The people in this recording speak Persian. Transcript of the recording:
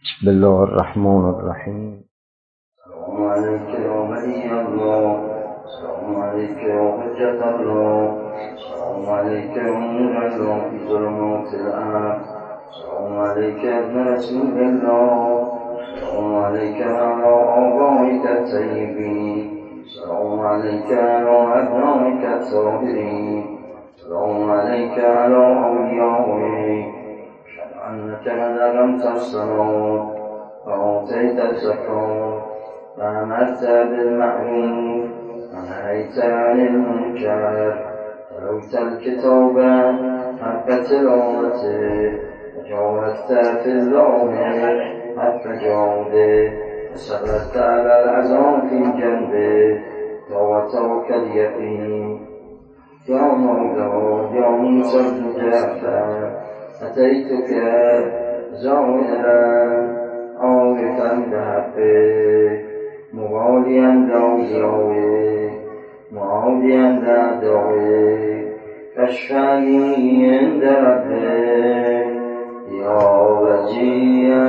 بسم الله الرحمن الرحیم. السلام عليك يا ولي الله، السلام عليك يا حجة الله، السلام عليك يا نور الله في ظلمات الأرض، السلام عليك يا ابن رسول الله، السلام عليك على آبائك الطيبين، السلام عليك على أبنائك الطاهرين، السلام عليك على أوليائك. أنك أنعمت الصلاة وأعطيت الزكاة وأمرت بالمعروف ونهيت عن المنكر، تلوت الكتاب حق تلاوته وجاهدت في الظاهر حق جهاده وصبرت على العذاب في جنبه وتوكل اليقين. يا مولا يا موسى بن جعفر، أتيتك زائرا عارفا بحقك مواليا لأوليائك معاديا لأعدائك فاشفعني عند ربك يا وجيا